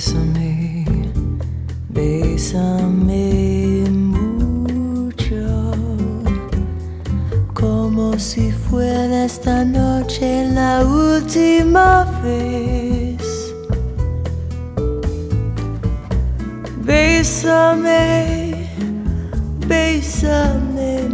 Bésame, bésame mucho, como si fuera esta noche la última vez. Bésame, bésame